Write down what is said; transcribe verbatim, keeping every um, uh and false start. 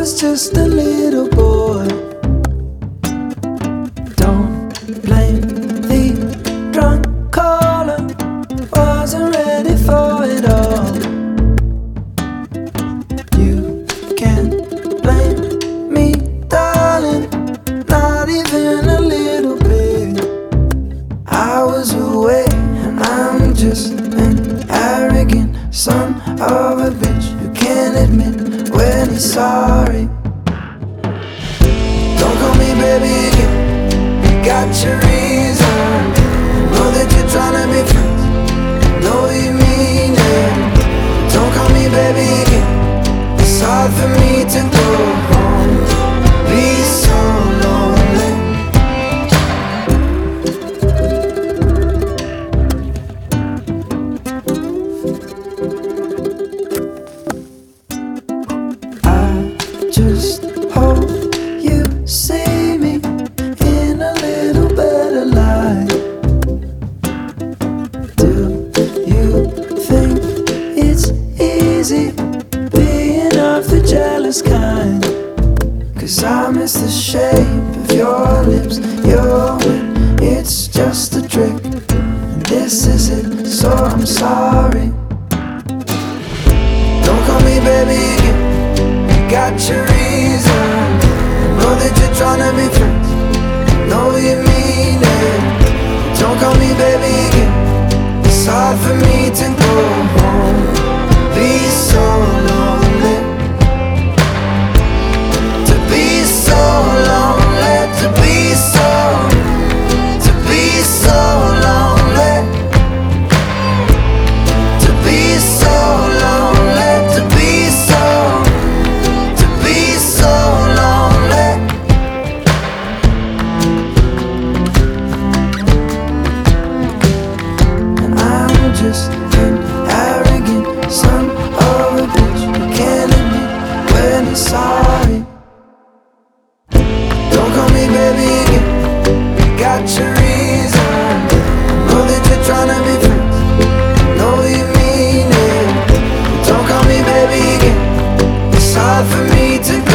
was just a little boy. Don't blame the drunk caller, wasn't ready for it all. You can't blame me, darling, not even a little bit. I was away and I'm just an arrogant son of a bitch who can't admit when he's sorry. Don't call me baby again, you got your reason. Know that you're trying to be friends, know you mean it. Don't call me baby again, it's hard for me to go home, be so lonely. Just hope you see me in a little better light. Do you think it's easy being of the jealous kind? Cause I miss the shape of your lips, your wit, it's just a trick, and this is it, so I'm sorry. Don't call me baby again, got your reason. Know that you're trying to be friends, know you mean it. Don't call me baby again, it's hard for me to go home, be so lonely. To be so lonely, to be so, to be so lonely. To be so lonely, to be so, to be so lonely. And I'm just an arrogant son of a bitch who can't admit when he's sorry. Don't call me baby again, you got your reason. Know that you're trying to be friends, know you mean it. Don't call me baby again, it's hard for me to